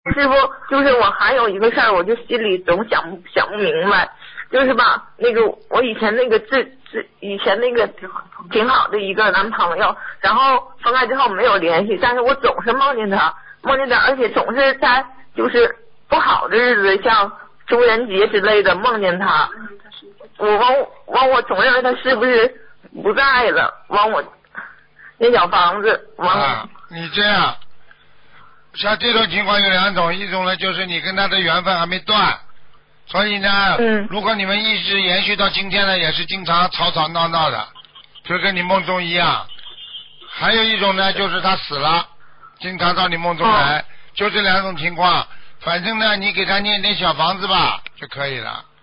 师傅，就是我还有一个事儿，我就心里总想不明白，就是吧，那个我以前那个以前那个挺好的一个男朋友，然后分开之后没有联系，但是我总是梦见他，而且总是在就是不好的日子，像中元节之类的梦见他，我总认为他是不是不在了，我那小房子你这样。像这种情况有两种，一种呢就是你跟他的缘分还没断，所以呢，如果你们一直延续到今天呢，也是经常吵吵闹闹的，就跟你梦中一样。还有一种呢，就是他死了，经常到你梦中来，就这两种情况。反正呢，你给他念点小房子吧就可以了。